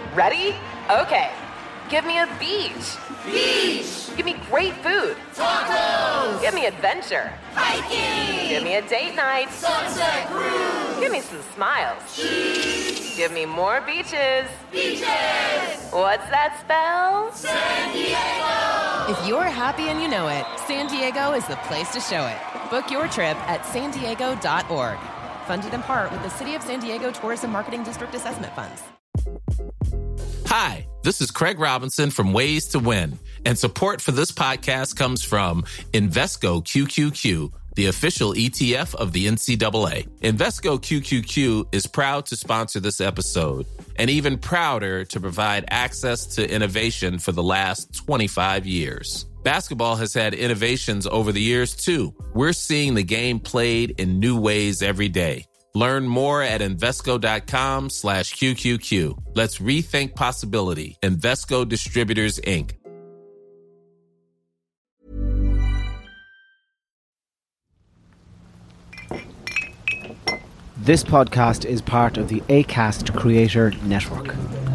Ready? Okay. Give me a beach. Beach! Give me great food. Tacos! Give me adventure. Hiking! Give me a date night. Sunset cruise! Give me some smiles. Cheese! Give me more beaches. Beaches! What's that spell? San Diego! If you're happy and you know it, San Diego is the place to show it. Book your trip at sandiego.org. Funded in part with the City of San Diego Tourism Marketing District Assessment Funds. Hi, this is Craig Robinson from Ways to Win, and support for this podcast comes from Invesco QQQ, the official ETF of the NCAA. Invesco QQQ is proud to sponsor this episode, and even prouder to provide access to innovation for the last 25 years. Basketball has had innovations over the years, too. We're seeing the game played in new ways every day. Learn more at Invesco.com/QQQ. Let's rethink possibility. Invesco Distributors, Inc. This podcast is part of the Acast Creator Network.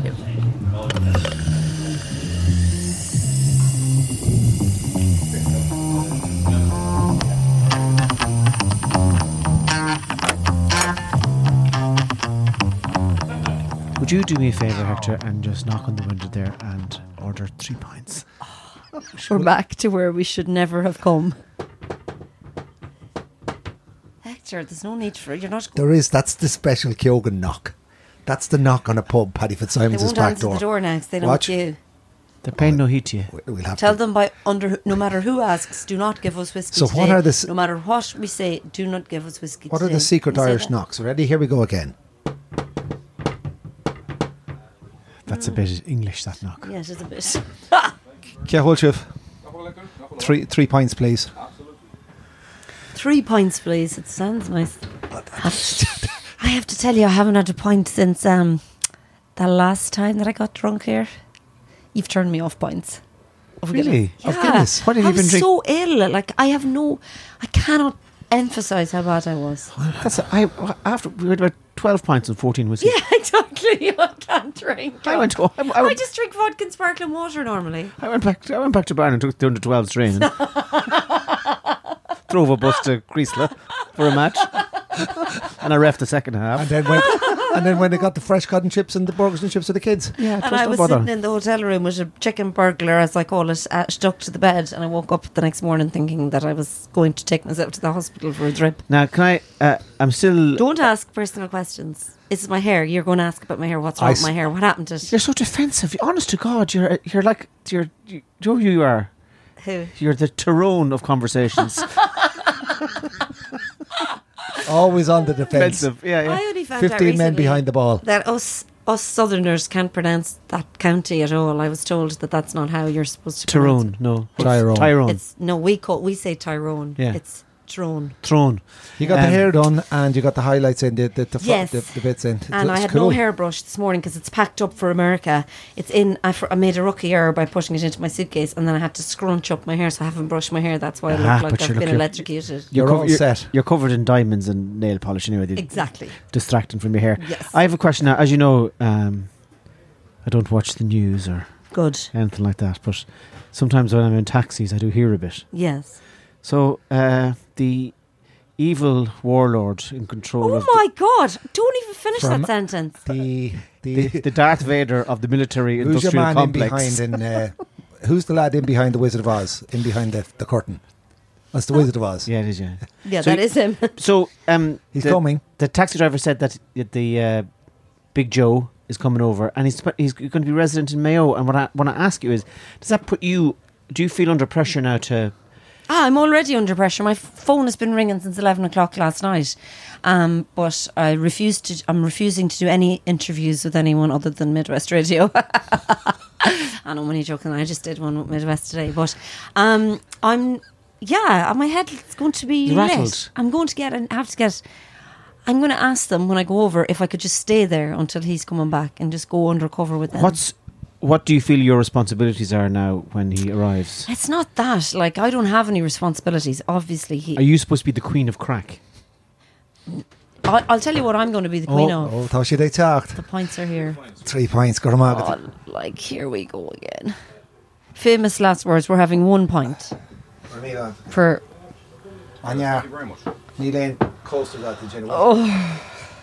Would you do me a favour, Hector, and just knock on the window there and order 3 pints? We're back to where we should never have come. Hector, there's no need for it. You're not. There is. That's the special Kyogan knock. That's the knock on a pub, Paddy They Fitzsimons' won't back answer door. the door now because they know Watch. it's you. They're paying no heed to you. We'll have Tell to. them no matter who asks, do not give us whiskey So today. what are the No matter what we say, do not give us whiskey What today. are the secret You say Irish that? knocks? Ready? Here we go again. That's a bit English, that knock. Yeah, it is a bit. Keholchif. 3 pints, please. 3 pints, please. It sounds nice. I have to tell you, I haven't had a pint since the last time that I got drunk here. You've turned me off pints. Really? Yeah. Of Guinness? What have you I been was drinking? so ill. Like, I cannot emphasise how bad I was. After we had about 12 pints and 14 whiskey. Yeah, exactly. I can't drink. I went I just drink vodka and sparkling water normally. I went back to Barn and took the under 12s train. And drove a bus to Creasla for a match. And I reffed the second half. And then when they got the fresh cotton chips and the burgers and chips for the kids. Yeah, And I was sitting in the hotel room with a chicken burglar, as I call it, stuck to the bed. And I woke up the next morning thinking that I was going to take myself to the hospital for a drip. Now, can I? I'm still. Don't ask personal questions. This is my hair. You're going to ask about my hair. What's wrong with my hair? What happened to it? You're so defensive. Honest to God, you're like you know who you are. Who? You're the Tyrone of conversations. Always on the defence. Defensive. Yeah. I only found 15 out men recently behind the ball. that us Southerners can't pronounce that county at all. I was told that that's not how you're supposed to pronounce Tyrone, no. Tyrone. Tyrone. it. We say Tyrone. Yeah. It's Tyrone. Throne. You got the hair done and you got the highlights in, the Yes. the bits in. And I It's had cool. no hairbrush this morning because it's packed up for America. It's in. I made a rookie error by putting it into my suitcase, and then I had to scrunch up my hair, so I haven't brushed my hair. That's why I look like I've been electrocuted. You're all set. You're covered in diamonds and nail polish anyway. Exactly. Distracting from your hair. Yes. I have a question now. As you know, I don't watch the news or Good. anything like that, but sometimes when I'm in taxis, I do hear a bit. Yes. So the evil warlord in control Oh of my God! Don't even finish From- that sentence. the Darth Vader of the military Who's your industrial man complex. in behind? Who's the lad in behind the Wizard of Oz? In behind the curtain. That's the Wizard of Oz. Yeah, it is. Yeah, Yeah, So that is him. So He's coming. The taxi driver said that the Big Joe is coming over, and he's going to be resident in Mayo. And what I want to ask you is, does that put you? Do you feel under pressure now to? I'm already under pressure. My phone has been ringing since 11 o'clock last night, but I'm refusing to do any interviews with anyone other than Midwest Radio. I'm only joking. I just did one with Midwest today, but my head is going to be Rattled. lit. I'm going to ask them when I go over if I could just stay there until he's coming back and just go undercover with them. What do you feel your responsibilities are now when he arrives? It's not that. Like, I don't have any responsibilities. Obviously, Are you supposed to be the queen of crack? I'll tell you what I'm going to be the queen of. Oh, thought they talked. The points are here. 3 points, go to market. Oh, like, here we go again. Famous last words. We're having 1 point for... Anya. Thank you very much. Neil close to that, did you know? Oh.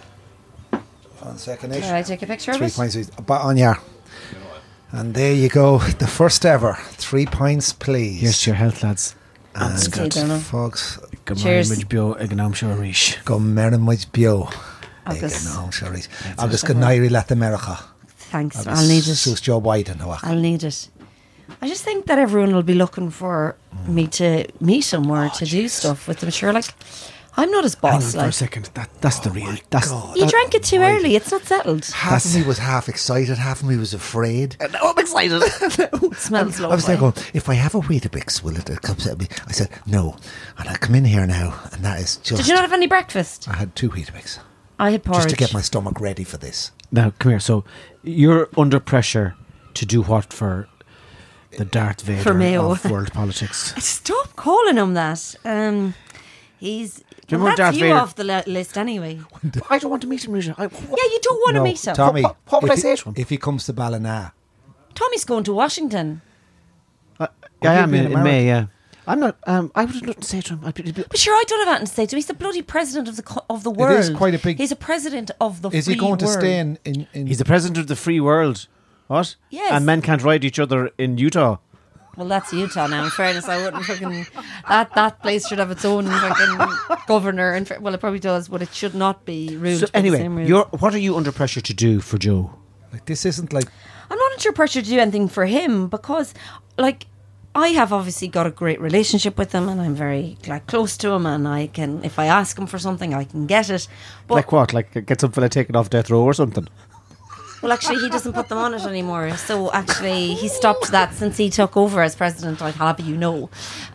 1 second. Can I take a picture of 3 it? points. But Anya. And there you go. The first ever. 3 points, please. Here's to your health, lads. And Scott. folks. Cheers. Bio Eganam Shorish. Go Merrin much bio. Agus. Agus go Nairi Lat America. Thanks. I'll need it. Sus Joe Biden. I'll need it. I just think that everyone will be looking for me to meet him or to do stuff with them. Sure, like, I'm not his Hang on boss. for a second. That's the real. That's You drank it too early. It's not settled. Half of me was half excited, half of me was afraid. I'm excited. It smells lovely. I was there going, if I have a Weetabix, will it come at me? I said, no. And I come in here now, and that is just... Did you not have any breakfast? I had 2 Weetabix. I had porridge. Just to get my stomach ready for this. Now, come here. So, you're under pressure to do what for the Darth Vader For Mayo. of world politics? Stop calling him that. He's... Do you Well, remember that's Darth you Vader? off the list anyway. I don't want to meet him, Rita. Yeah, you don't want to meet him. Tommy, What would if I say to him? If he comes to Ballina, Tommy's going to Washington. I you am be in in America? May, yeah. I'm not... I would have nothing to say to him. But sure, I don't have anything to say to him. He's the bloody president of the world. is quite a big- He's a president of the is free he going to world. stay in He's the president of the free world. What? Yes. And men can't ride each other in Utah. Well, that's Utah now. In fairness, I wouldn't fucking... That place should have its own fucking governor. Well, it probably does, but it should not be ruled So by the anyway, same rules. what are you under pressure to do for Joe? Like, this isn't like... I'm not under pressure to do anything for him because, like, I have obviously got a great relationship with him and I'm very, like, close to him and I can, if I ask him for something, I can get it. But, Like what? Like get some fella taken off death row or something? well, actually, he doesn't put them on it anymore. So, actually, he stopped that since he took over as president. I'll have you know.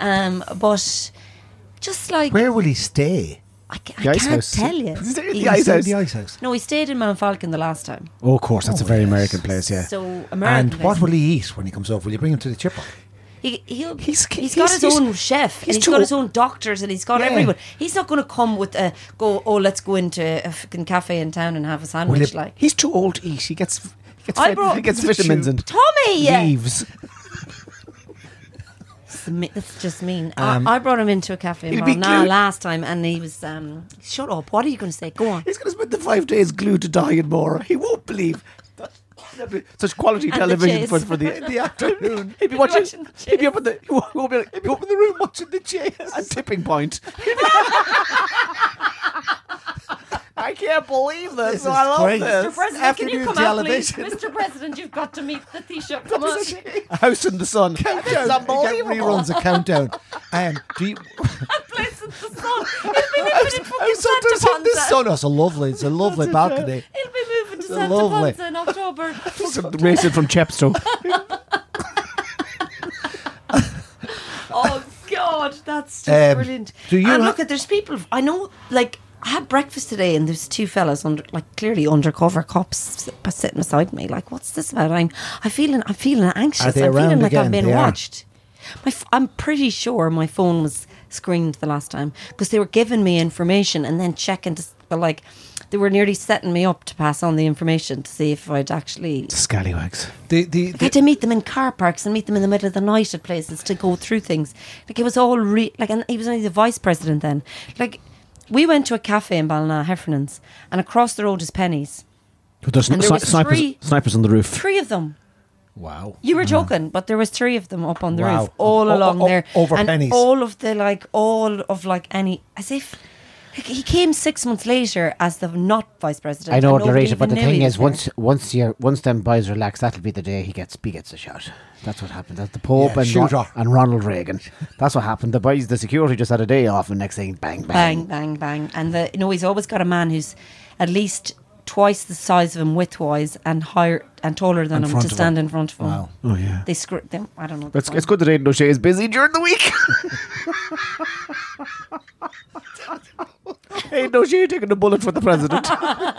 But just like... Where will he stay? I The Ice can't House. tell you. Is there the He- Ice House? The Ice House. No, he stayed in Mount Falcon the last time. Oh, of course, that's a very yes. American place, yeah. So, American And place. what will he eat when he comes over? Will you bring him to the chipper? He's got he's- his own chef and he's too got his old. own doctors and he's got Yeah. everyone. He's not going to come with let's go into a fucking cafe in town and have a sandwich. you- Like, He's too old to eat. He gets I brought- he gets vitamins and Tommy, leaves. that's just mean. I brought him into a cafe in He'll be Ballina glued. last time and he was shut up. What are you going to say? Go on. He's going to spend the 5 days glued to Dying More. He won't believe. Such quality And the television chase. for the afternoon. He'd be He'll be watching. watching the He'd be up in the. He won't be. He'd be up in the room watching the chase and Tipping Point. I can't believe this. This is I love great. this. Mr. President, can you Afternoon come out, please? television. Mr. President, you've got to meet the Taoiseach. Come on. A House in the Sun. Countdown. It's You get unbelievable. reruns of Countdown. Do you... Place in the sun. He'll be living in fucking There's in Santa the Ponza. sun. Oh, it's a lovely. It's a lovely balcony. He'll be moving to It's Santa lovely. Ponza in October. Racing from Chepstow. Oh God, that's just brilliant. do you and ha- look at there's people I know. Like I had breakfast today, and there's 2 fellas clearly undercover cops sitting beside me. Like, what's this about? I'm feeling anxious. Are they I'm around feeling like again? I'm being They are. watched. I'm pretty sure my phone was screened the last time because they were giving me information and then checking to, but like they were nearly setting me up to pass on the information to see if I'd actually. Scallywags. I had to meet them in car parks and meet them in the middle of the night at places to go through things. Like it was all and he was only the vice president then. Like we went to a cafe in Ballina, Heffernan's, and across the road is Penny's. But there's And there was snipers on the roof. 3 of them. Wow. You were joking, but there was 3 of them up on the Wow. roof, all along there, over and Penny's. all of any, as if like, he came 6 months later as the not vice president. I know, and nobody Loretta, but the even knew thing he is, was there. once them boys relax, that'll be the day he gets a shot. That's what happened. That's the Pope Yeah, shooter. and Ronald Reagan. That's what happened. The security just had a day off, and next thing, bang, bang. Bang, bang, bang. And he's always got a man who's at least twice the size of him width-wise and higher and taller than In him front to of stand him. in front of him. Wow. Oh yeah. They screw them. I don't know. It's good that Aidan O'Shea is busy during the week. Aidan O'Shea taking a bullet for the president.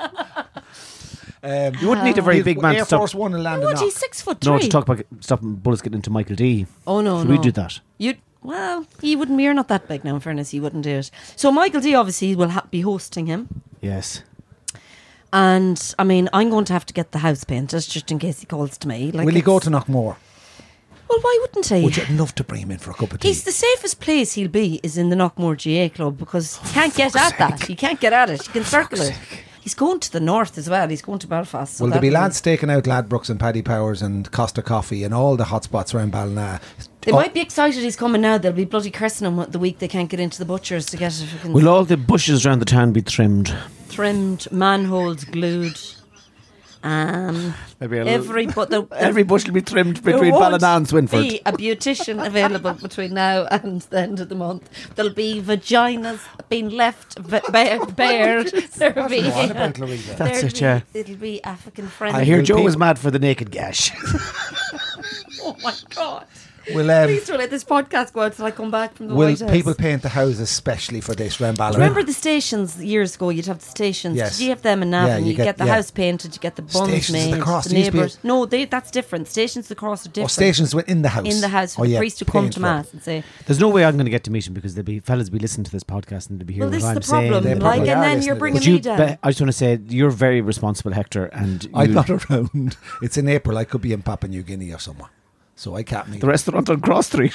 You wouldn't need a very big man Air to stop. Force One and landing. What? He's 6'3". No, to talk about stopping bullets getting into Michael D. Oh no, Should no. we do that? Well, he wouldn't. You're not that big now. In fairness, he wouldn't do it. So Michael D obviously will be hosting him. Yes. And I mean, I'm going to have to get the house painted just in case he calls to me. Like, Will he go to Knockmore? Well, why wouldn't he? Would you love to bring him in for a cup of tea? He's the safest place he'll be is in the Knockmore GA Club because he can't get at that. He can't get at it. He can circle it. He's going to the north as well. He's going to Belfast. So Will there be that'll lads staking out Ladbrokes and Paddy Powers and Costa Coffee and all the hotspots around Ballina? They might be excited he's coming now. They'll be bloody cursing him the week they can't get into the butchers to get it. Will all the bushes around the town be trimmed? Trimmed, manholes glued. Maybe Every bush will be trimmed there between won't Ballina and Swinford. be a beautician available between now and the end of the month. There'll be vaginas being left bare. There'll be. What about Louisa? That's it, yeah. It'll be African friendly. I hear Will Joe people- was mad for the naked gash. Oh my god! Will Please don't let this podcast go out till I come back from the will White House. people paint the houses especially for this round Ballina? Remember the stations years ago? You'd have the stations. Yes. Did you have them in Navan? Yeah, you you get the get- house painted. You get the buns Stations of the made. Cross, The there used to be a- neighbours. No, that's different. Stations of the Cross are different. Or stations within the house? in the house for Oh, the yeah, priest to come paint to for it. mass and say, There's no way I'm going to get to meet him because there'll be fellas be listening to this podcast and they'll be hearing "Well, this is what the I'm saying. problem." They Like, probably and are then listening you're to bringing But you, me down. I just want to say you're very responsible, Hector, and I'm you- not around. It's in April. I could be in Papua New Guinea or somewhere. So I can't meet. the restaurant on Cross Street.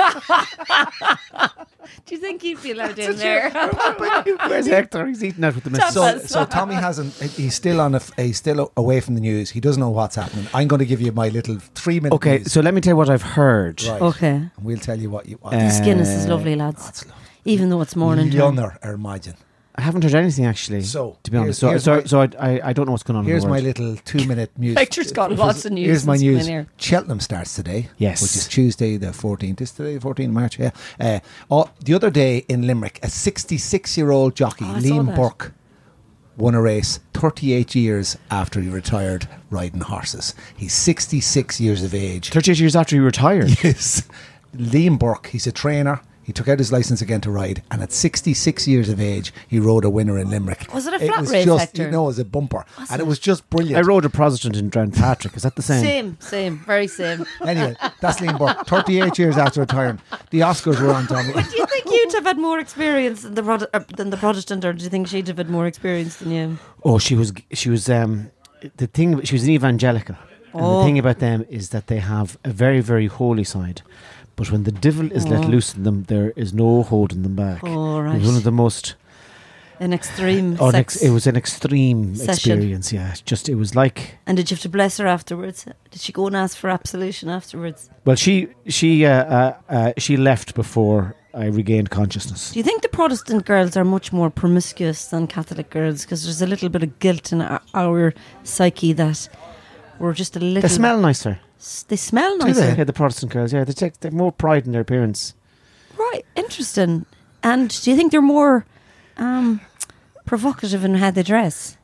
Do you think he'd be allowed in there? Where's Hector? He's eating out with the missus. So Tommy hasn't. He's still on. He's still away from the news. He doesn't know what's happening. I'm going to give you my little 3-minute. Okay, news. so let me tell you what I've heard. Right. Okay. And we'll tell you what you want. This Guinness is lovely, lads. That's lovely. Even though it's morning time. Leonard Ermagin. I haven't heard anything actually. So, to be honest, here's so I don't know what's going on. Here's in the my world. little 2-minute news. Hector's got lots of news Here's my since we've news. been here. Cheltenham starts today. Yes. Which is Tuesday the 14th. Is today the 14th of March? Yeah. The other day in Limerick, a 66-year-old jockey, Oh, I saw Liam that. Burke, won a race 38 years after he retired riding horses. He's 66 years of age. 38 years after you retired. Yes. Liam Burke, he's a trainer. He took out his licence again to ride, and at 66 years of age, he rode a winner in Limerick. Was it a flat was race, just, Hector? No, it was a bumper. And it was just brilliant. I rode a Protestant in Downpatrick. Is that the same? Same, very same. Anyway, that's Liam Burke. 38 years after retiring. The Oscars were on, Tommy. Do you think you'd have had more experience than the Protestant, or do you think she'd have had more experience than you? Oh, she was she was an evangelical. And the Oh. thing about them is that they have a very, very holy side. But when the devil is let loose in them, there is no holding them back. Oh, It right. was one of the most. An extreme Oh, sex. it was an extreme session. experience. Yeah, it was like. And did you have to bless her afterwards? Did she go and ask for absolution afterwards? Well, she left before I regained consciousness. Do you think the Protestant girls are much more promiscuous than Catholic girls? Because there's a little bit of guilt in our psyche that we're just a little... They smell nicer. They smell Do nicer. they? Yeah, the Protestant girls. Yeah, they have more pride in their appearance. Right, interesting. And do you think they're more provocative in how they dress?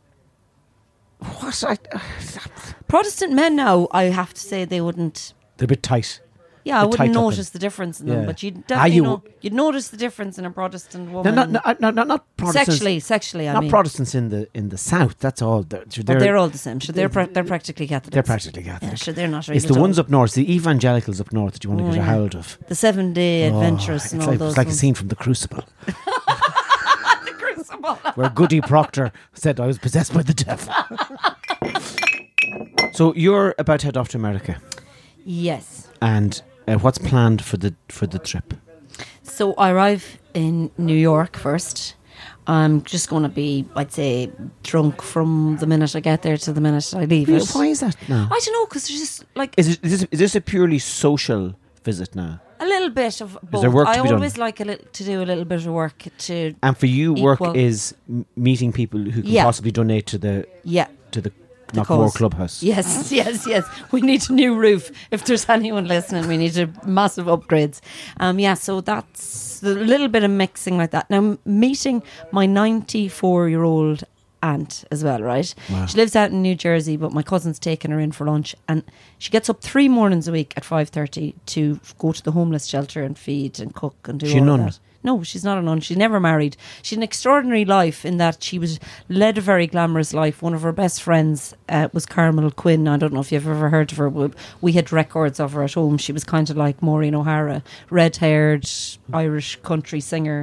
What? Protestant men now, I have to say, they wouldn't... They're a bit tight. Yeah, I They're wouldn't tight looking. notice the difference in them, Yeah. but you'd Ah, definitely you you'd notice the difference in a Protestant No, woman. not Protestants. Sexually, I not mean. Protestants in the south. That's all. They're all the same. Sure, they're practically Catholics. They're practically Catholic. Yeah, sure, they're not really. It's the ones up north, the evangelicals up north, that you want to Oh, get a yeah. hold of. The 7-day adventurous it's and all like, those. it's like a ones. scene from The Crucible. Where Goody Proctor said I was possessed by the devil. So you're about to head off to America, Yes. and what's planned for the trip? So I arrive in New York first. I'm just going to be, I'd say, drunk from the minute I get there to the minute I leave it. Why is that now? I don't know, because there's just like Is this a purely social visit now? a little bit of both. there work to I be done? always like to do a little bit of work to And for you, work Equal. is meeting people who can Yeah. possibly donate to the yeah. Knockmore cause. Clubhouse. Yes. We need a new roof. If there's anyone listening, we need massive upgrades. So that's a little bit of mixing like that. Now, meeting my 94-year-old aunt as well, right? Wow. She lives out in New Jersey, but my cousin's taking her in for lunch, and she gets up 3 mornings a week at 5:30 to go to the homeless shelter and feed and cook and do She a all nun? of that. No, she's not a nun. She's never married. She's an extraordinary life in that she led a very glamorous life. One of her best friends was Carmel Quinn. I don't know if you've ever heard of her. We had records of her at home. She was kind of like Maureen O'Hara, red-haired Irish country singer.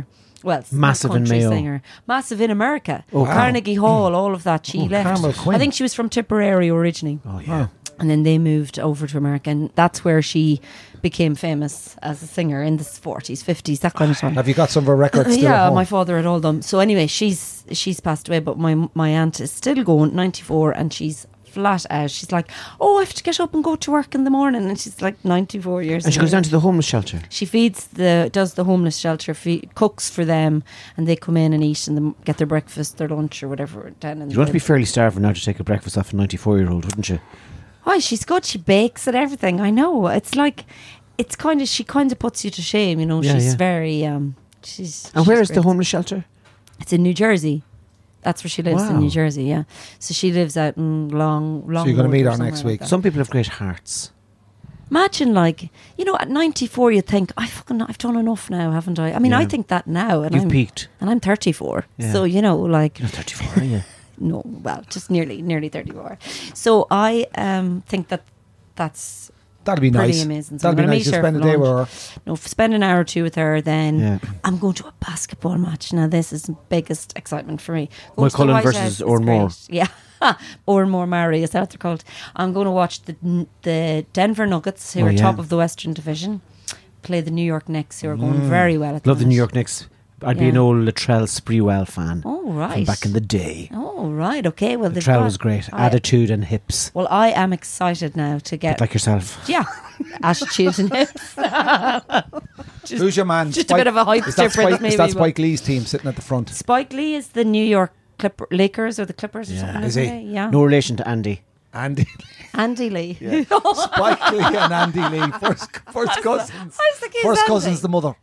Well, it's Massive not a in country Mayo. singer. Massive in America. Oh, wow. Carnegie Hall, all of that. She left. Carmel Quinn. I think she was from Tipperary originally. Oh, yeah. And then they moved over to America, and that's where she became famous as a singer in the 40s, 50s, that kind of time. Have you got some of her records still at Yeah, home? my father had all them. So anyway, she's passed away, but my aunt is still going, 94, and she's flat out. She's like, oh, I have to get up and go to work in the morning, and she's like 94 years And she old. goes down to the homeless shelter. She does the homeless shelter, cooks for them, and they come in and eat and get their breakfast, their lunch, or whatever. Down in You'd want to the- be fairly starving now to take a breakfast off a 94-year-old, wouldn't you? Oh, she's good. She bakes and everything. I know. It's like, she kind of puts you to shame. You know, Yeah, she's yeah. very. And She's where is great. the homeless shelter? It's in New Jersey. That's where she lives, in Wow. New Jersey. Yeah. So she lives out in long. So you're gonna meet her Road or next somewhere week? like that. Some people have great hearts. Imagine, like, you know, at 94, you think, I've done enough now, haven't I? I mean, Yeah. I think that now, and You've peaked. and I'm 34. Yeah. So you know, like, You're not 34, are you? no, well, just nearly 34. So I think that's That'd be pretty nice. amazing. So That'd be I'm gonna nice to meet her spend a for day with lunch. her. No, spend an hour or two with her. Then Yeah. I'm going to a basketball match. Now this is the biggest excitement for me. Going to the Mulcullen White versus House is Oranmore. great. Yeah, Oranmore Mary is that what they're called. I'm going to watch the Denver Nuggets, who Oh, are yeah. top of the Western Division, play the New York Knicks, who are going very well. At Love the minute. New York Knicks. I'd be Yeah. an old Latrell Sprewell fan. Oh From right. back in the day. Oh right. Okay. Well, they've Latrell got- was great. I- Attitude and hips. Well, I am excited now to get Bit like yourself. yeah, attitude and hips. Who's your man? just a bit of a height is that difference, Spike, maybe, Is that but- Spike Lee's team sitting at the front? Spike Lee is the New York Lakers or the Clippers or Yeah. something. Is isn't he? Yeah. No relation to Andy. Andy, Andy Lee. Spike Lee and Andy Lee, first cousins. I was thinking First Andy. cousins, the mother.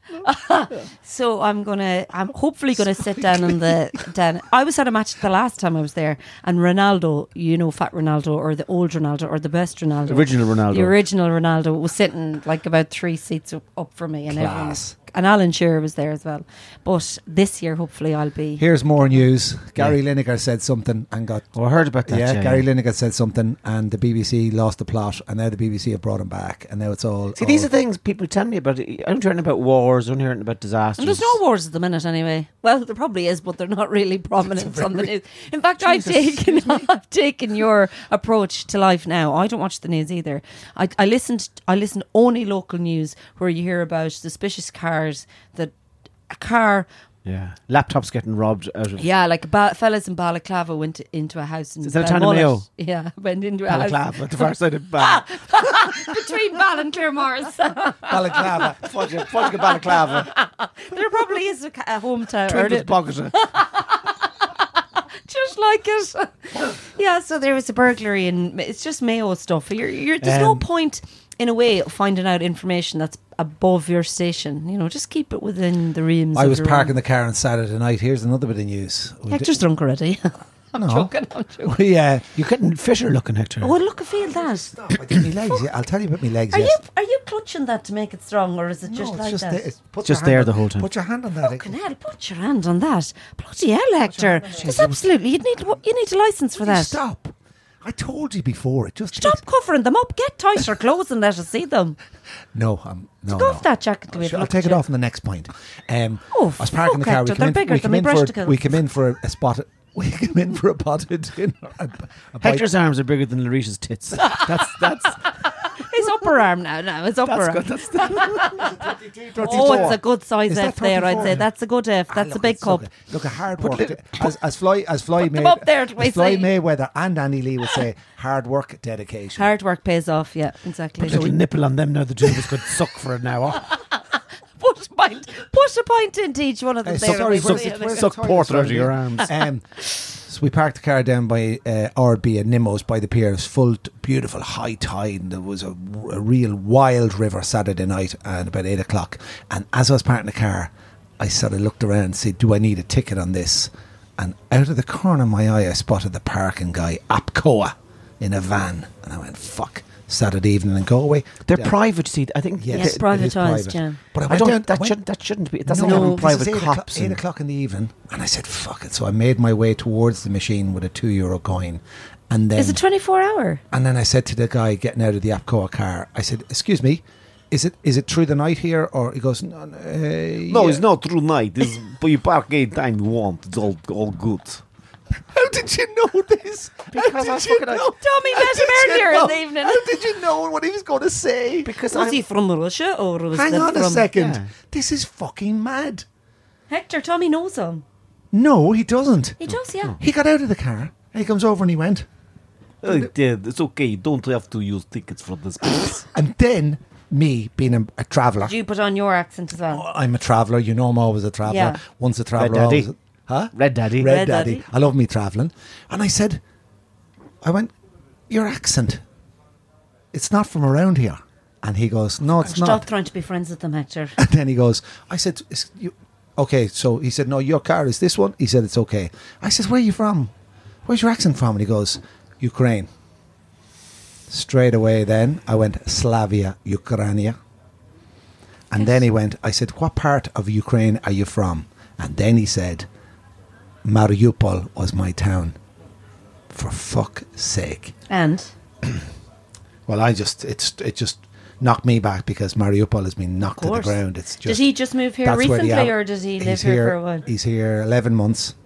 So I'm hopefully gonna sit down in down. I was at a match the last time I was there, and Ronaldo, you know, Fat Ronaldo or the old Ronaldo or the best Ronaldo, Original Ronaldo. the original Ronaldo was sitting like about 3 seats up from me, and everyone. Class. And Alan Shearer was there as well. But this year, hopefully, I'll be. Here's more news. Gary Lineker said something and got. Oh, I heard about that. Yeah, Gary Lineker said something, and the BBC lost the plot, and now the BBC have brought him back, and now it's all. See, these are things people tell me about. I'm hearing about wars. I'm hearing about disasters. And there's no wars at the minute anyway. Well, there probably is, but they're not really prominent on the news. In fact, I've taken your approach to life now. I don't watch the news either. I listened only local news where you hear about suspicious cars, that a car, Yeah. Laptops getting robbed out of. yeah, like fellas in Balaclava went into a house in Is that a town in Balmullet. Mayo? Yeah, went into a house Balaclava, at the far side of Bal. between Bal and Claremores. Balaclava. Fudge Balaclava. There probably is a hometown. or Twinkle's the- pocket. just like it. Yeah, so there was a burglary, and it's just Mayo stuff. There's no point, in a way, of finding out information that's above your station. You know, just keep it within the realms. I of was your parking own. the car on Saturday night. Here's another bit of news. Hector's drunk already. I'm joking. Yeah. You're getting Fisher looking, Hector. Oh, look, I feel that. I did my legs. Yeah, I'll tell you about my legs. Are yes. you clutching that to make it strong, or is it just No, like it's just that? there. Put Just your hand there on- the whole time. Put your hand on that. Fucking hell, put your hand on that. Bloody hell, Hector. That's absolutely, you need a license for that. Stop. I told you before. It just Stop covering them up. Get tighter clothes and let us see them. No, no. Go off that jacket. To Sure, I'll take it off in the next point. I was parking the fuck, car. Hector, they're bigger than my breasticles. We came in for a spot. We came in for a potted dinner. A bite- Hector's arms are bigger than Larita's tits. That's His upper arm now. His upper arm. that's Oh, it's a good size Is that F there, I'd 34? say. That's a good F. That's a look, big it's cup. Look, a hard work. As Floyd them up there, do I say? Mayweather and Andy Lee would say, hard work, dedication. Hard work pays off, yeah, exactly. little nipple on them now. The two of us could suck for an hour. Put a pint into each one of them there. sorry, and we'll suck- see it. Suck porter out of your arms. So we parked the car down by Ardbeg and Nimmo's by the pier. It was full, beautiful high tide, and there was a real wild river Saturday night and about 8 o'clock. And as I was parking the car, I sort of looked around and said, do I need a ticket on this? And out of the corner of my eye, I spotted the parking guy, Apcoa, in a van. And I went, fuck, Saturday evening in Galway. They're Yeah. private, see. I think Yes, Yes, it is privatised, private. yeah. But I I went don't. down, That shouldn't be. That's no, like having this private is 8 cops. 8 o'clock in the evening. And I said, fuck it. So I made my way towards the machine with a €2 coin. And then, Is it 24 hour? and then I said to the guy getting out of the Apcoa car, I said, excuse me, is it through the night here, or he goes, No, yeah. it's not through night. It's, but you park anytime you want. It's all good. How did you know this? Because How I did you fucking- know? Tommy How met him did you earlier in know? the evening. How did you know what he was going to say? Because Was he from Russia or was Hang he on a from second. Yeah. This is fucking mad. Hector? Tommy knows him. No, he doesn't. He does, yeah. He got out of the car and he comes over and he went. Oh, yeah, it's okay. You don't have to use tickets for this place. And then me being a traveller. Did you put on your accent as well? I'm a traveller. You know I'm always a traveller. Yeah. Once a traveller, Daddy. always. Huh? Red Daddy. Red Red Daddy. Daddy. I love me travelling. And I went, your accent, it's not from around here. And he goes, no, it's Stop not. trying to be friends with them, Hector. And then he goes, I said, okay. So he said, no, your car is this one. He said, it's okay. I said, where are you from? Where's your accent from? And he goes, Ukraine. Straight away then, I went, Slavia, Ukraine. And then he went, I said, what part of Ukraine are you from? And then he said, Mariupol was my town. For fuck's sake. And Well, it just knocked me back because Mariupol has been knocked to the course. ground. It's just, did he just move here that's where the recently av- or did he live he's here for a while? He's here 11 months.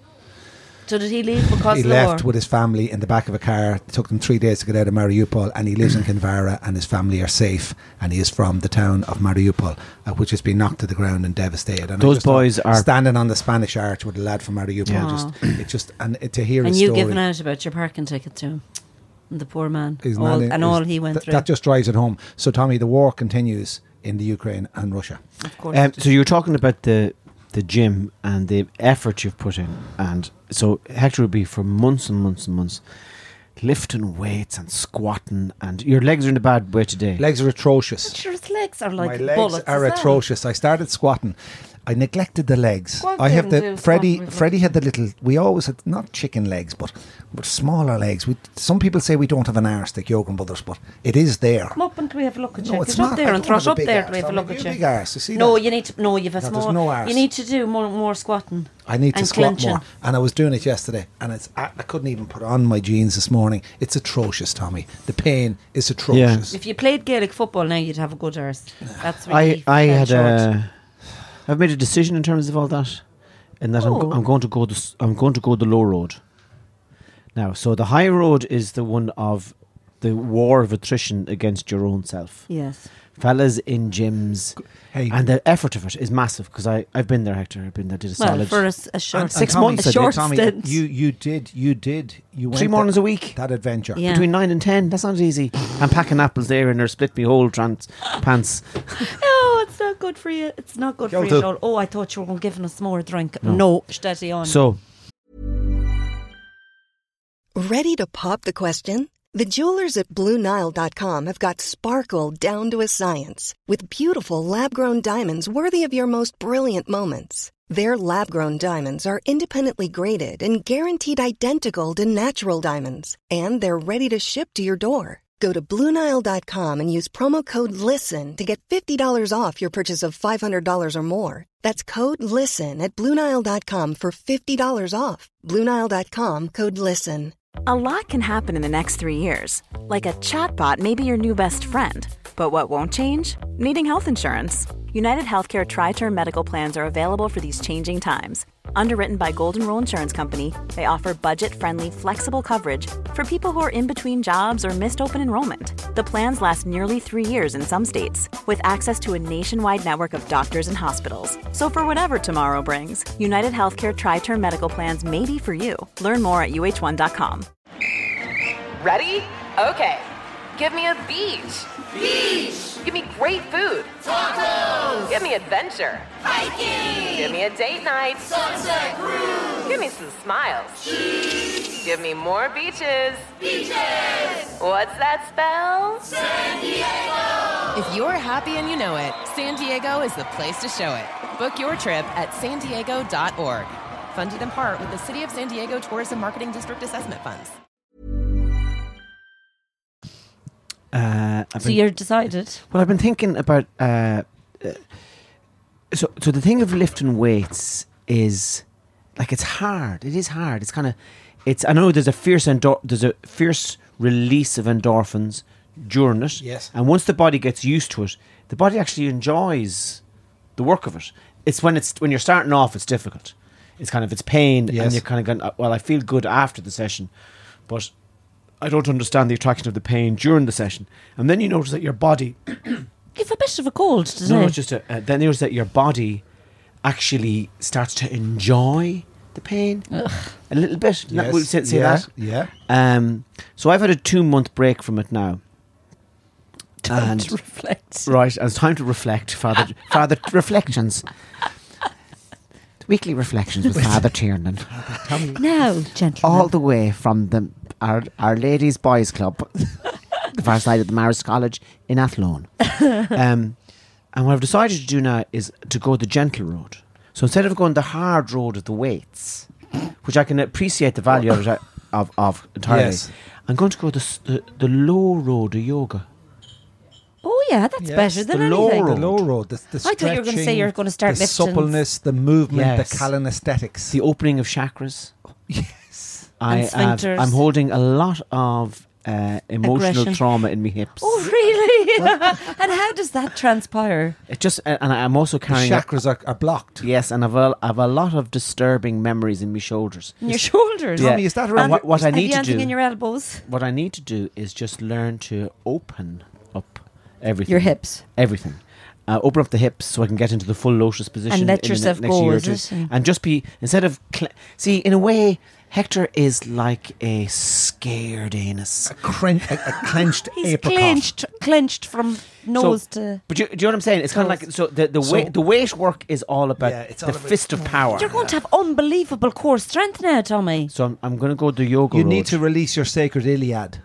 So did he leave because He of the left war? with his family in the back of a car. It took them 3 days to get out of Mariupol, and he lives in Kinvara, and his family are safe. And he is from the town of Mariupol, which has been knocked to the ground and devastated. And I Those just thought, boys are- standing on the Spanish Arch with a lad from Mariupol. Yeah. To hear And his you story. giving out about your parking ticket to him. And the poor man. His All, man and is- all he went through. That just drives it home. So, Tommy, the war continues in the Ukraine and Russia. of course. So you were talking about the gym and the effort you've put in, and so Hector would be for months and months and months lifting weights and squatting, and your legs are in a bad way today. Legs are atrocious. Sure, his legs are like My legs bullets are as well. atrocious. I started squatting. I neglected the legs. Squat I have didn't the do Freddie. squat, Freddie had the little. We always had not chicken legs, but smaller legs. Some people say we don't have an arse like Yogan Brothers, but it is there. Come up and we have a look at you. No, it's Get up not. there I and don't thrush have a up big there arse. to have a Tommy, look you at you. big arse. You see No, that? you need to. No, you've a No, small. there's no arse. You need to do more squatting. I need to and squat clenching. more, and I was doing it yesterday, and I couldn't even put on my jeans this morning. It's atrocious, Tommy. The pain is atrocious. If you played Gaelic football now, you'd have a good arse. That's I really had short. I've made a decision in terms of all that, in that Oh. I'm going to go the low road. Now, so the high road is the one of the war of attrition against your own self. Yes. Fellas in gyms, Hey. and the effort of it is massive because I've been there, Hector. I've been there, did a Well, solid for a short And 6 Tommy, months. a I did. short Tommy, stint. you did. You went 3 mornings a week. That adventure. Yeah. Between 9 and 10. That's not easy. I'm packing apples there in her split me whole pants. No, it's not good for you. It's not good for you Go at to- all. Oh, I thought you were giving us more drink. No, steady on. So Ready to pop the question? The jewelers at BlueNile.com have got sparkle down to a science with beautiful lab-grown diamonds worthy of your most brilliant moments. Their lab-grown diamonds are independently graded and guaranteed identical to natural diamonds, and they're ready to ship to your door. Go to BlueNile.com and use promo code LISTEN to get $50 off your purchase of $500 or more. That's code LISTEN at BlueNile.com for $50 off. BlueNile.com, code LISTEN. A lot can happen in the next 3 years. Like a chatbot may be your new best friend. But what won't change? Needing health insurance. United Healthcare Tri-Term Medical Plans are available for these changing times. Underwritten by Golden Rule Insurance Company, they offer budget-friendly, flexible coverage for people who are in between jobs or missed open enrollment. The plans last nearly 3 years in some states, with access to a nationwide network of doctors and hospitals. So for whatever tomorrow brings, United Healthcare Tri-Term Medical Plans may be for you. Learn more at uh1.com. Ready? Okay. Give me a beach. Beach. Give me great food. Tacos. Give me adventure. Hiking. Give me a date night. Sunset cruise. Give me some smiles. Cheese. Give me more beaches. Beaches. What's that spell? San Diego! If you're happy and you know it, San Diego is the place to show it. Book your trip at sandiego.org. Funded in part with the City of San Diego Tourism Marketing District Assessment Funds. So you're decided. Well, I've been thinking about. So the thing of lifting weights is like it's hard. It is hard. It's kind of. I know there's a fierce release of endorphins during it. Yes. And once the body gets used to it, the body actually enjoys the work of it. It's when you're starting off, it's difficult. It's kind of, it's pain, Yes. and you're kind of going, well, I feel good after the session, but I don't understand the attraction of the pain during the session. And then you notice that your body... You've a bit of a cold today. No, it's just then you notice that your body actually starts to enjoy the pain a little bit. Yes. We'll say Yeah, that. yeah. So I've had a 2-month break from it now. Time to reflect. Right, and it's time to reflect, Father Reflections. Weekly Reflections with Father Tiernan. Now, gentlemen. All the way from our Ladies Boys Club, the far side of the Marist College in Athlone. And what I've decided to do now is to go the gentle road. So instead of going the hard road of the weights, which I can appreciate the value of entirely, Yes. I'm going to go the low road of yoga. Oh, yeah, that's Yes, better than the low anything. road. The low road, the I thought you were going to say stretching, you were going to start the lifting. suppleness, the movement, Yes. the calisthenics. The opening of chakras. Yes. And sphincters. I'm holding a lot of emotional Aggression. trauma in my hips. Oh, really? And how does that transpire? It just, and I'm also The carrying chakras are blocked. yes, and I've a lot of disturbing memories in my shoulders. In your shoulders? Yeah. Tommy, is that And around? what I Have need you to anything do, in your elbows? what I need to do is just learn to open up everything. Your hips. Everything. Open up the hips so I can get into the full lotus position. And let in the yourself next go, year or is two. it? And just be, instead of, see, in a way, Hector is like a scared anus. a clenched He's apricot. clenched from nose to... But do you know what I'm saying? It's kind of like, so the weight work is all about Yeah, it's the all about- fist of power. You're going to have unbelievable core strength now, Tommy. So I'm going to go the yoga You road. need to release your sacred Iliad,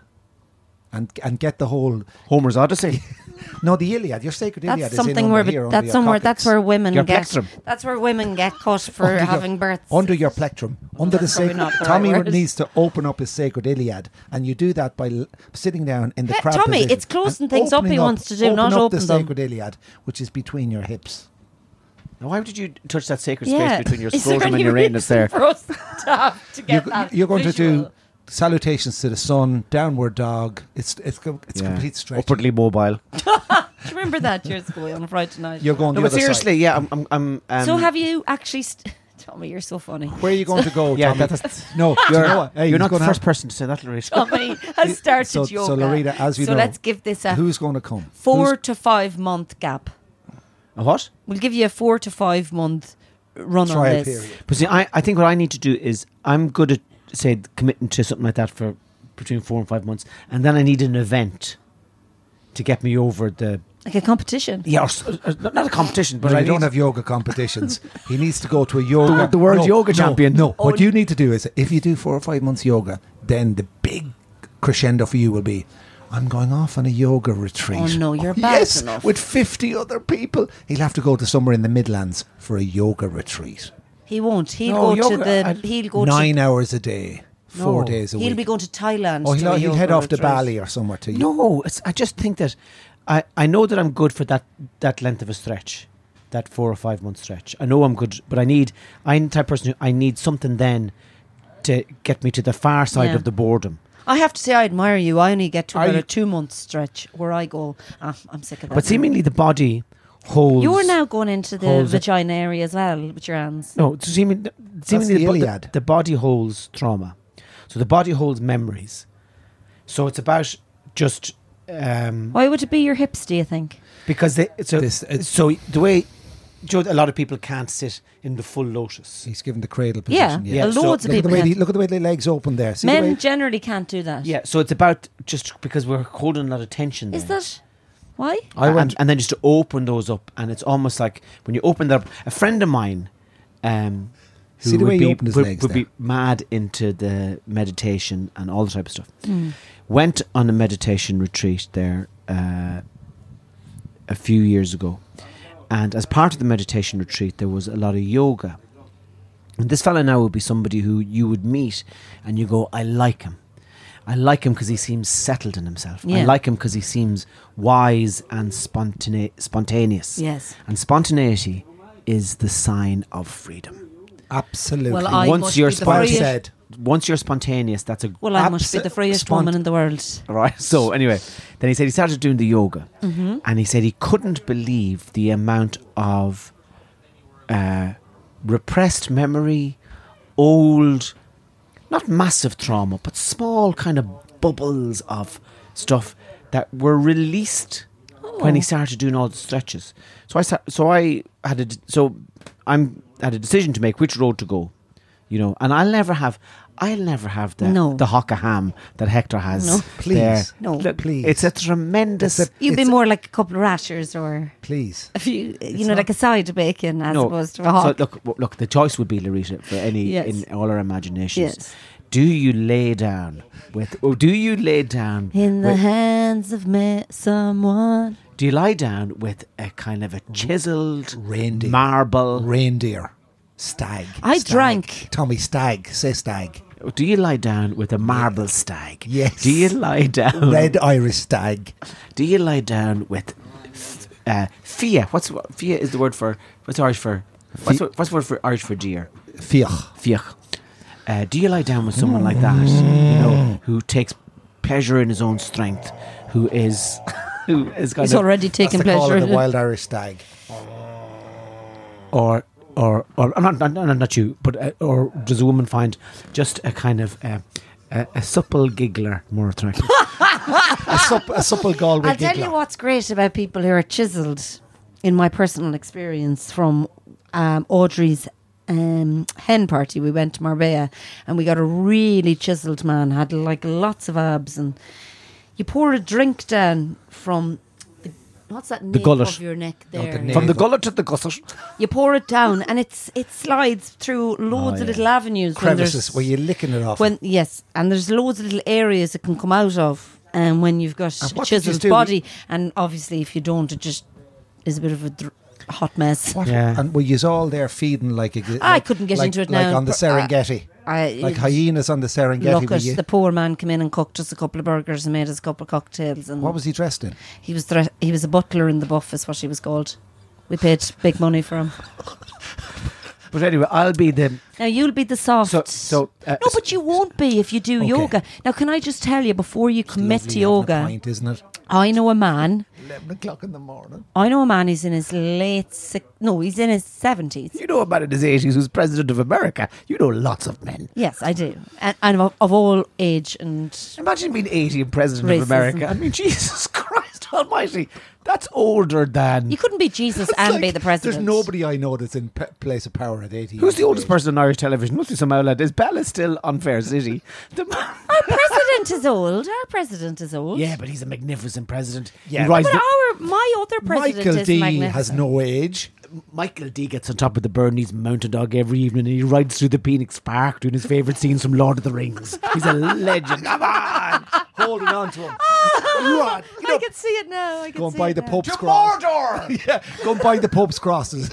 and get the whole. Homer's Odyssey. No, the Iliad. Your sacred Iliad That's is in something under where here, that's under your somewhere. coccyx. That's where women Your get. plexum. That's where women get cut for Under your- having births. Under your plectrum, under the that's probably sacred. not the right Tommy word. needs to open up his sacred Iliad, and you do that by sitting down in the Hey, crab Tommy, position it's closing and things up he opening wants to do, not open open the them. sacred Iliad, which is between your hips. Now, why would you touch that sacred Yeah. space between your Is there scrotum and any your anus reason there? for us to have to get that You're going to visual? do salutations to the sun, downward dog. It's complete stretch. Upwardly mobile. Do you remember that years ago on a Friday night? You're going No, the but other seriously, side. yeah, I'm so have you actually... Tommy, you're so funny. Where are you going to go, yeah, Tommy? that's No, do you know what? Hey, you're he's not the gonna first have- person to say that, Loretta. Tommy has started So, yoga. Loretta, as we so know, let's give this a who's going to come? 4 to 5 month gap. A what? We'll give you a 4 to 5 month run on Trial this. period. But see, I think what I need to do is I'm good at, say, committing to something like that for between 4 and 5 months, and then I need an event to get me over the... Like a competition. Yeah, not a competition, but But I I don't need- have yoga competitions. He needs to go to a yoga. The world yoga champion. No, what you need to do is, if you do 4 or 5 months yoga, then the big crescendo for you will be, I'm going off on a yoga retreat. Oh, no, you're bad yes, enough. with 50 other people. He'll have to go to somewhere in the Midlands for a yoga retreat. He won't. He'll No, go to yoga, the... He'll go 9 hours a day, 4 No. days a to... week. He'll be going to Thailand. Oh, to a he'll yoga head off to retreat. Bali or somewhere to No, I just think that I know that I'm good for that length of a stretch, that 4 or 5 month stretch. I know I'm good, but I'm the type of person who I need something then to get me to the far side Yeah. of the boredom. I have to say, I admire you. I only get to Are about you- a 2 month stretch where I go, I'm sick of that. But seemingly the body holds... You're now going into the holds it. vagina area as well with your hands. No, seemingly the the, Iliad. the body holds trauma. So the body holds memories. So it's about just... Why would it be your hips, do you think? because so the way... Joe, a lot of people can't sit in the full lotus. He's given the cradle Yeah, position. Yeah, loads of Look at, the people way can't. look at the way the legs open there. See the Men way, generally can't do that. Yeah, so it's about just because we're holding a lot of tension there. Is that... Why? And then just to open those up, and it's almost like when you open that up. A friend of mine, who See the would way he be, opened his would, legs would be there? mad into the meditation and all the type of stuff, went on a meditation retreat there a few years ago, and as part of the meditation retreat, there was a lot of yoga. And this fella now would be somebody who you would meet, and you go, I like him. I like him because he seems settled in himself. I Yeah. like him because he seems wise and spontaneous. Yes. And spontaneity is the sign of freedom. absolutely. Well, I Once must you're be the well freest- said. once you're spontaneous, that's a Well, I must be the freest woman in the world. right. So anyway, then he said he started doing the yoga, and he said he couldn't believe the amount of repressed memory, old, not massive trauma, but small kind of bubbles of stuff that were released when he started doing all the stretches. So I had a decision to make which road to go, you know, and I'll never have the hocka ham that Hector has. No. Please. there. No. Look, Please. it's a tremendous. You'd be more like a couple of rashers or Please. a few, like a side of bacon as opposed to a hot. So look, the choice would be, Larita, for any Yes. in all our imaginations. Yes. Do you lay down in the hands of someone? Do you lie down with a kind of a chiseled Reindeer. marble? Reindeer. Stag. I Stag. drank. Tommy, stag. Say stag. Do you lie down with a marble stag? Yes. Do you lie down? Red Irish stag. Do you lie down with fia? Fia is the word for? What's Irish for? What's the word for Irish for deer? Fiach. Fiach. Do you lie down with someone like that? You know, who takes pleasure in his own strength, who is kind He's of already taken That's the call pleasure of in the it. wild Irish stag. or not you, but or does a woman find just a kind of a supple giggler more attractive? A supple Galway I'll tell you what's great about people who are chiselled, in my personal experience, from Audrey's hen party. We went to Marbella and we got a really chiselled man, had like lots of abs, and you pour a drink down from what's that nape gullet. of your neck Not there? the nape. From the gullet to the gusset. You pour it down and it slides through loads of little avenues. when there's- Crevices where you're licking it off. Yes, and there's loads of little areas it can come out of when you've got And a what did you chiseled do? body, and obviously if you don't, it just is a bit of a hot mess. What? Yeah. And were you all there feeding like I couldn't get into it now. Like on the Serengeti. Like hyenas on the Serengeti. Look, were you? the poor man came in and cooked us a couple of burgers and made us a couple of cocktails. And What was he dressed in? he was a butler in the buff, is what he was called. We paid big money for him. But anyway, I'll be the. Now you'll be the soft. So no, but you won't be if you do Okay. yoga. Now, can I just tell you before you commit to Lovely having a yoga? pint, isn't it? I know a man. 11 o'clock in the morning. I know a man who's in his he's in his 70s. You know a man in his 80s who's president of America. You know lots of men. Yes, I do. And of all age and... Imagine being 80 and president Racism. of America. I mean, Jesus Christ Almighty, that's older than. You couldn't be Jesus and be the president. There's nobody I know that's in place of power at 80. Who's the years oldest of age. person on Irish television? Must be some outlet. Is Bella still on Fair City? Our president is old. Our president is old. Yeah, but he's a magnificent president. Yeah, He rides But the- my other president Michael is D magnificent. has no age. Michael D gets on top of the Bernese mountain dog every evening and he rides through the Phoenix Park doing his favourite scenes from Lord of the Rings. He's a legend. Come on! Holding on to him. I can see it now. I can Go and see buy it the now. Pope's cross. Yeah, go and buy the Pope's crosses.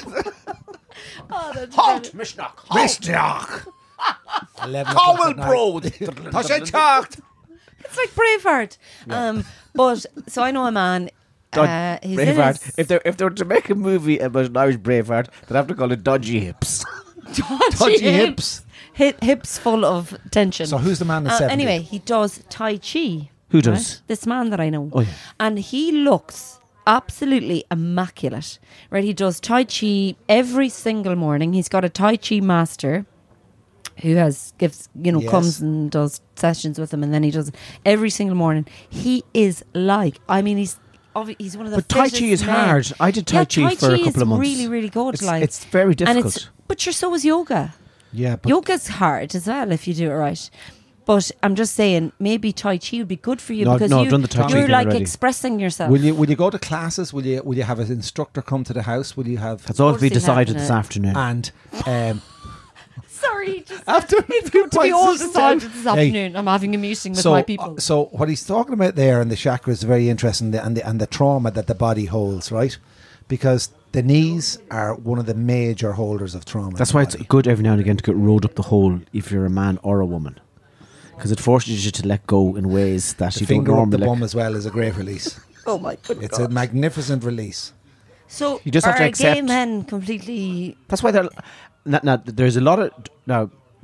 Oh, that's Halt, brilliant. Mishnach! Mistach. 11 Cowell o'clock at night. Broad! Tá sé teacht. It's like Braveheart. But so I know a man. He's in Braveheart. his If they were to make a movie about an Irish Braveheart, they'd have to call it Dodgy Hips. Dodgy hips. hips full of tension. So who's the man that's 70? Anyway, he does Tai Chi. Who does? This man that I know. Oh, yeah. And he looks absolutely immaculate. Right? He does Tai Chi every single morning. He's got a Tai Chi master who Yes. comes and does sessions with him, and then he does it every single morning. He is like, he's one of the But Tai Chi fittest is men. hard. I did Tai Chi for a couple of months. Really, really good. It's very difficult. But so is yoga. Yeah, but Yoga's hard as well if you do it right. But I'm just saying, maybe Tai Chi would be good for you No, because no, I've done the Tai Chi you're thing like already. expressing yourself. will you go to classes? Will you have an instructor come to the house? Will you have That's all to be course he'll decided have this it. afternoon. and Sorry, just after it's going to be all decided this afternoon. I'm having a meeting with my people. So what he's talking about there in the chakras is very interesting, and the trauma that the body holds, right? Because the knees are one of the major holders of trauma. That's in the why it's body. good every now and again to get rode up the hole if you're a man or a woman. Because it forces you to let go in ways that The you don't finger up the normally. bum as well is a great release. Oh my goodness. It's a magnificent release. So You just have are to gay accept- men completely... That's why now, there's a lot of... Now,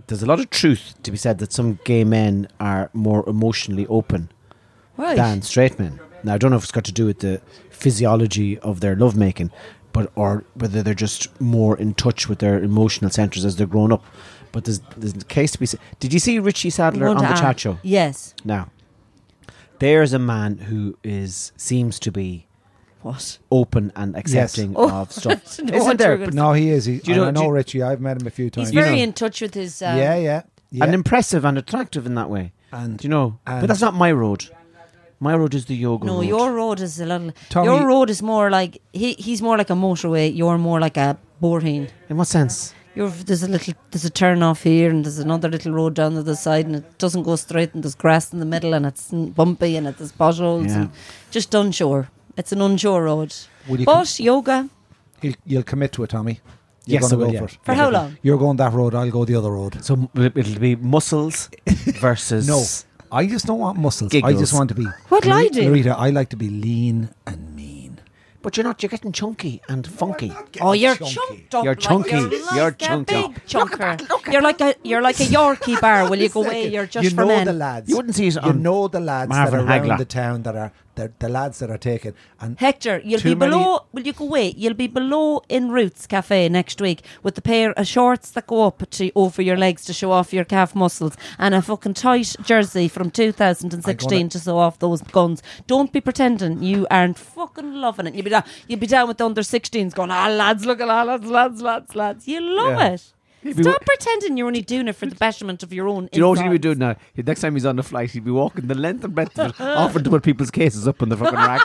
there's a lot of truth to be said that some gay men are more emotionally open than straight men. Now, I don't know if it's got to do with the physiology of their lovemaking, or whether they're just more in touch with their emotional centres as they're growing up. But there's a case to be said. Did you see Richie Sadler on the chat show? Yes. Now, there's a man who seems to be open and accepting of stuff. Isn't there? But no, he is. I know Richie. I've met him a few times. He's very in touch with his... Yeah. And impressive and attractive in that way. And but that's not my road. My road is the yoga road. No, your road is a little... Tommy, your road is more like... He's more like a motorway. You're more like a boring. In what sense? There's a turn off here, and there's another little road down the other side, and it doesn't go straight, and there's grass in the middle, and it's bumpy, and there's potholes, and just unsure. It's an unsure road. But yoga... You'll commit to it, Tommy. Yes, I will. For it. For how long? You're going that road, I'll go the other road. So it'll be muscles versus... No. I just don't want muscles. Giggles. I just want to be... What'll I do? Loretta, I like to be lean and mean. But you're not. You're getting chunky and funky. You're chunked up. You're chunky. You're chunky. chunky. Big chunker. You're like a Yorkie bar. Will you go away? You're just for men. You know the lads. You wouldn't see it You know the lads Marvin that are Hagler. around the town that are the lads that are taken. And Hector, you'll be below. Will you go away? You'll be below in Roots Cafe next week with the pair of shorts that go up to over your legs to show off your calf muscles and a fucking tight jersey from 2016 to show off those guns. Don't be pretending you aren't fucking loving it. You'll be down with the under 16s going, lads, look at lads. You love it. Stop pretending you're only doing it for the betterment of your own. Do you know what he'll be doing now? Next time he's on the flight, he'll be walking the length and breadth of it, offering to put people's cases up on the fucking rack.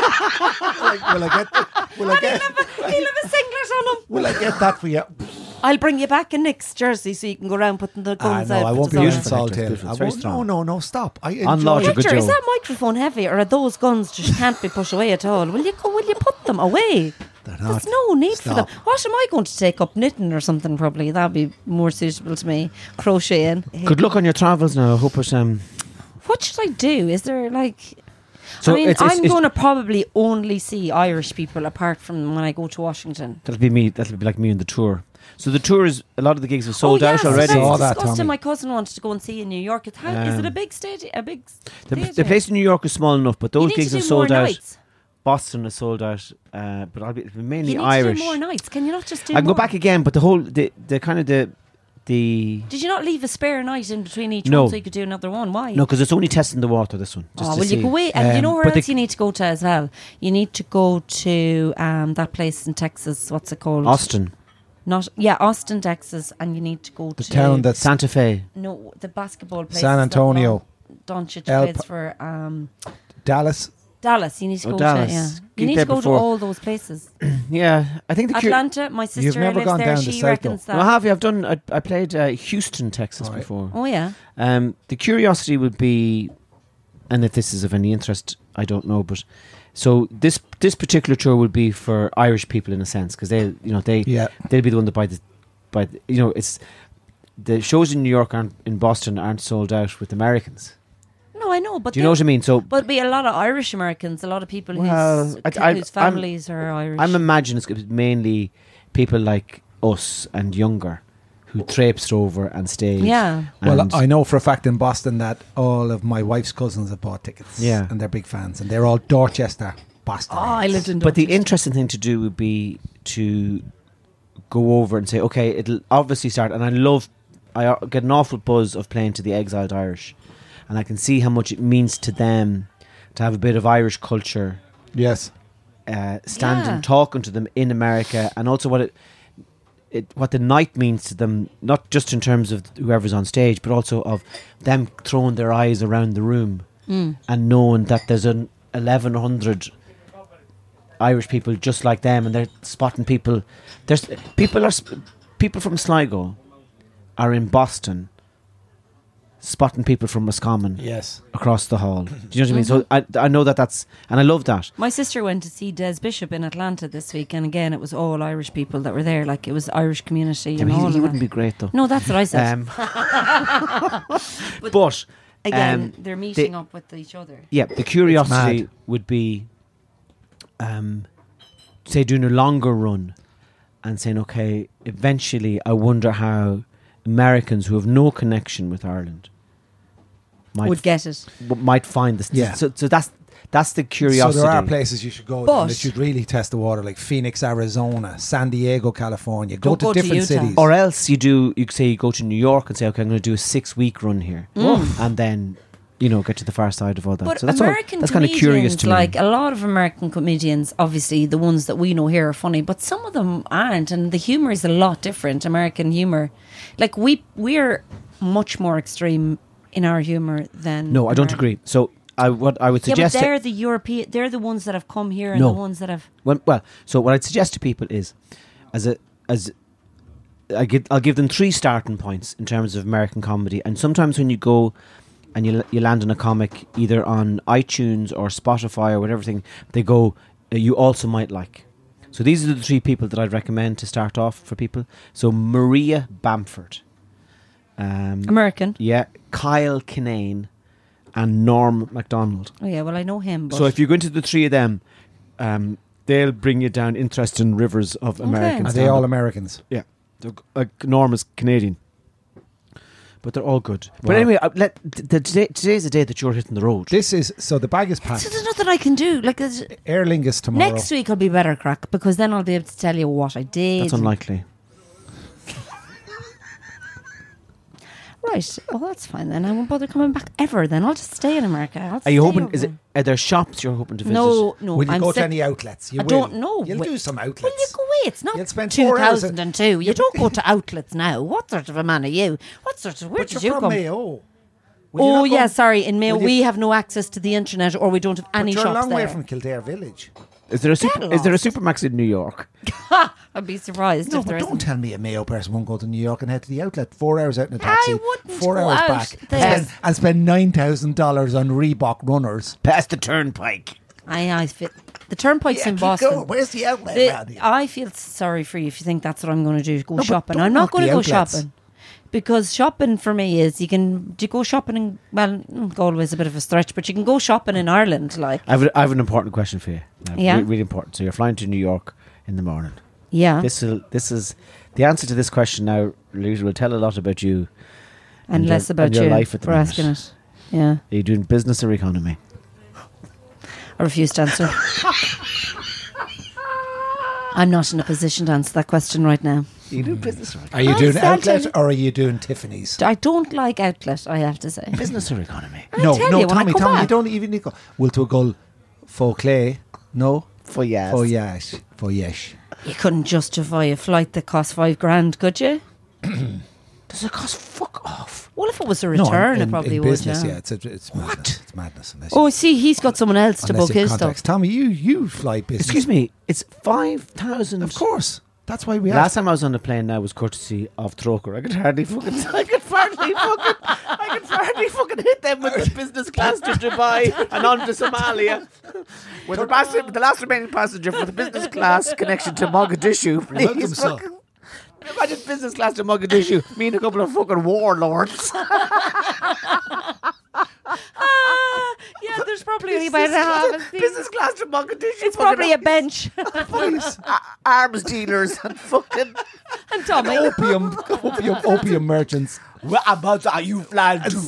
Will I get he'll have a singlet on him. Will I get that for you? I'll bring you back a Nick's jersey so you can go around putting the guns out. I won't be using Salt Hill. No, stop. I Hector, is that microphone heavy, or are those guns just can't be pushed away at all? Will you put them away? There's no need for them. What am I going to take up? Knitting or something, probably. That'd be more suitable to me. Crocheting. Good luck on your travels now. I hope it... What should I do? Is there like... So I'm going to probably only see Irish people apart from when I go to Washington. That'll be me. That'll be like me on the tour. So the tour is... A lot of the gigs are sold out already. That's disgusting. My cousin wanted to go and see in New York. Is it a big stage? The place in New York is small enough, but those gigs are sold out. Nights. Boston is sold out, but it'll be mainly you need Irish. To do more nights. Can you not just do? I can go back again, but the Did you not leave a spare night in between each one so you could do another one? Why? No, because it's only testing the water. This one. You go away, and you know where else you need to go to as well? You need to go to that place in Texas. What's it called? Austin. Austin, Texas, and you need to go to the town that's Santa Fe. No, the basketball place. San Antonio. Doncic plays for Dallas. Dallas, you need to go Dallas. to. You need to go to all those places. I think Atlanta. My sister lives there. She reckons that. Well, have you? I've done. I played Houston, Texas before. Oh yeah. The curiosity would be, and if this is of any interest, I don't know, but so this particular tour would be for Irish people in a sense because they'll be the one to buy it's the shows in New York in Boston aren't sold out with Americans. No, I know, but do you know what I mean? So, but be a lot of Irish Americans, a lot of people whose families are Irish. I'm imagining it's mainly people like us and younger who traipsed over and stayed. Yeah. Well, I know for a fact in Boston that all of my wife's cousins have bought tickets. Yeah, and they're big fans, and they're all Dorchester, Boston. Oh, I lived in Dorchester. But the interesting thing to do would be to go over and say, okay, it'll obviously start, and I get an awful buzz of playing to the exiled Irish. And I can see how much it means to them to have a bit of Irish culture. Yes. Standing, talking to them in America, and also what the night means to them, not just in terms of whoever's on stage, but also of them throwing their eyes around the room and knowing that there's 1,100 Irish people just like them, and they're spotting people. People from Sligo are in Boston. Spotting people from Roscommon across the hall. Do you know what I mean? So I know that's... And I love that. My sister went to see Des Bishop in Atlanta this week, and again, it was all Irish people that were there. Like, it was Irish community. He wouldn't be great, though. No, that's what I said. but... Again, they're meeting up with each other. Yeah, the curiosity would be... say, doing a longer run and saying, okay, eventually, I wonder how Americans who have no connection with Ireland would get it. Might find this. Yeah. So that's the curiosity. So there are places you should go But- that should really test the water, like Phoenix, Arizona, San Diego, California. Go Don't to go to different Utah. cities. Or else you say you go to New York and say, okay, I'm going to do a 6-week run here, and then get to the far side of all that. But So that's American that's kind of curious to like me. a lot of American comedians, obviously the ones that we know here are funny, but some of them aren't, and the humor is a lot different. American humor, like we're much more extreme in our humor than. No, I don't agree. So what I would Yeah, but suggest. they're the European. They're the ones that have come here, and No. the ones that have. So what I'd suggest to people is, I'll give them 3 starting points in terms of American comedy, and sometimes when you go and you land on a comic either on iTunes or Spotify or whatever thing, they go, you also might like. So these are the 3 people that I'd recommend to start off for people. So Maria Bamford, American. yeah, Kyle Kinane, and Norm MacDonald. Oh yeah, well I know him. But So if you go into the 3 of them, they'll bring you down interesting rivers of American Are they stand-up. all Americans? Yeah. Norm is Canadian. But they're all good. But anyway, today's the day that you're hitting the road. This is so the bag is so packed. there's nothing I can do. Like Aer Lingus tomorrow. next week, will be better crack because then I'll be able to tell you what I did. That's unlikely. Right. Oh, that's fine then. I won't bother coming back ever. Then I'll just stay in America. I'll Are stay you hoping? over. Are there shops you're hoping to visit? No. Will you I'm go sick. to any outlets? You I will. don't know. You'll Will- do some outlets. Will you go away? It's not You'll spend 4 hours 2002. You don't go to outlets now. What sort of a man are you? What sort of? Where But did you're you from come? Mayo. Will you Oh not yeah, go- sorry. In Mayo, will you- we have no access to the internet, or we don't have any But you're a shops long way there. from Kildare Village. Is there a lost. Supermax in New York? I'd be surprised No, if there but don't isn't. tell me a Mayo person won't go to New York and head to the outlet. 4 hours out in a taxi. wouldn't 4 go hours out back. there. And spend $9,000 on Reebok runners. Past the turnpike. I feel the turnpike's in keep Boston. going. Where's the outlet, Randy? I feel sorry for you if you think that's what I'm going to do. Go but shopping. don't I'm not knock going to the go outlets. shopping. Because shopping for me is you go shopping in, well, Galway is a bit of a stretch, but you can go shopping in Ireland, like. I have an important question for you. Yeah? Really important. So you're flying to New York in the morning. Yeah. This is the answer to this question now. Lisa, will tell a lot about you and your- less about and your you life at the for minute. asking it. Yeah. Are you doing business or economy? I refuse to answer. I'm not in a position to answer that question right now. You do business or Are you I doing said outlet to- or are you doing Tiffany's? I don't like outlet, I have to say. business or economy? No, tell no, you when I Tommy, come you back. don't even need to go. Will to go for clay? No? For yes. For yes. For yes. You couldn't justify a flight that cost $5,000, could you? Does it cost fuck off? Well, if it was a return, it probably in would. business, Yeah. it's madness. It's madness. Unless Oh, see, he's got someone else to unless book you his context. stuff. Tommy, you fly business. Excuse me, it's 5,000. Of course. That's why we Last have. time I was on the plane now was courtesy of Troker. I could hardly fucking hit them with the business class to Dubai and on to Somalia. With the last remaining passenger for the business class connection to Mogadishu. Please, Welcome, sir. fucking- Imagine business class to Mogadishu, me and a couple of fucking warlords. Yeah, there's probably only about half a seat. Business class to Mogadishu. It's probably a bench. arms dealers and fucking. And Tommy. Opium merchants. What about are you flying to?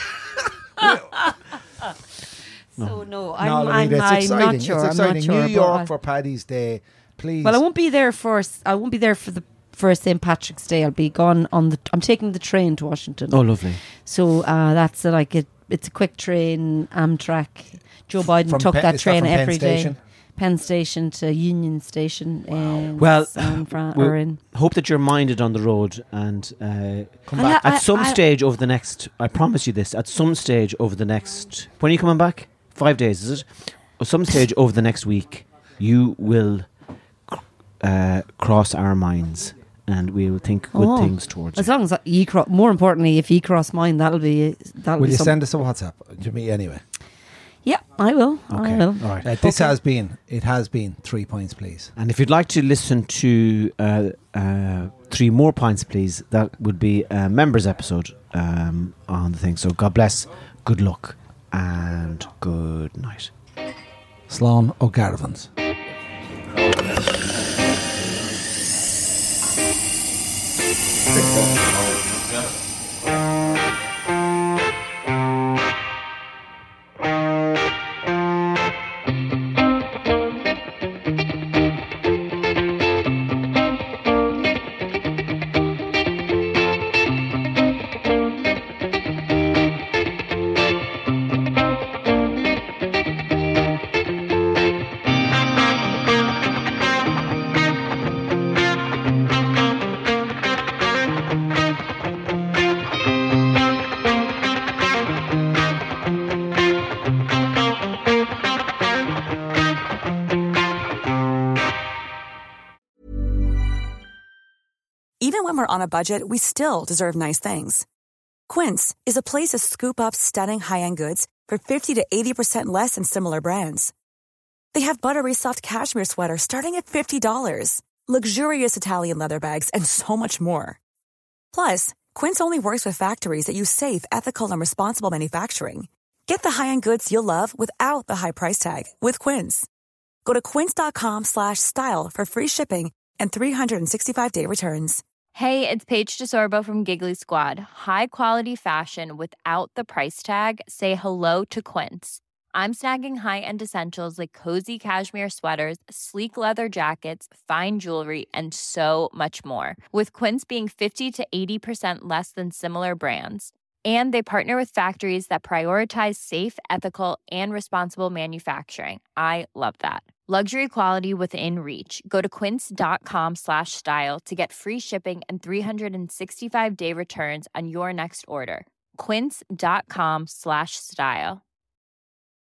So no, No, I'm Louise, it's exciting. not sure. It's I'm exciting. not sure. New but York for Paddy's Day, please. well, I won't be there for St. Patrick's Day. I'll be gone on I'm taking the train to Washington. Oh, lovely. So that's it's a quick train, Amtrak. Joe Biden From took Penn- that is that train from Penn every day. Station? Penn Station to Union Station in Well, San Fran. we'll Or in hope that you're minded on the road and come I'll back ha- at some I- stage over the next. I promise you this. At some stage over the next. When are you coming back? 5 days, is it? At some stage over the next week, you will cross our minds, and we will think good things towards as you. long as more importantly, if you cross mine, that'll Will be you something. send us a WhatsApp to me anyway? Yeah, I will. Okay. I will. All right. This has been 3 points, please. And if you'd like to listen to 3 more pints, please, that would be a members episode on the thing. So God bless, good luck, and good night. Slán O'Garvans. even when we're on a budget, we still deserve nice things. Quince is a place to scoop up stunning high-end goods for 50 to 80% less than similar brands. They have buttery soft cashmere sweaters starting at $50, luxurious Italian leather bags, and so much more. Plus, Quince only works with factories that use safe, ethical, and responsible manufacturing. Get the high-end goods you'll love without the high price tag with Quince. Go to quince.com/style for free shipping and 365-day returns. Hey, it's Paige DeSorbo from Giggly Squad. High quality fashion without the price tag. Say hello to Quince. I'm snagging high-end essentials like cozy cashmere sweaters, sleek leather jackets, fine jewelry, and so much more. With Quince being 50 to 80% less than similar brands. And they partner with factories that prioritize safe, ethical, and responsible manufacturing. I love that. Luxury quality within reach. Go to quince.com/style to get free shipping and 365-day returns on your next order. Quince.com/style.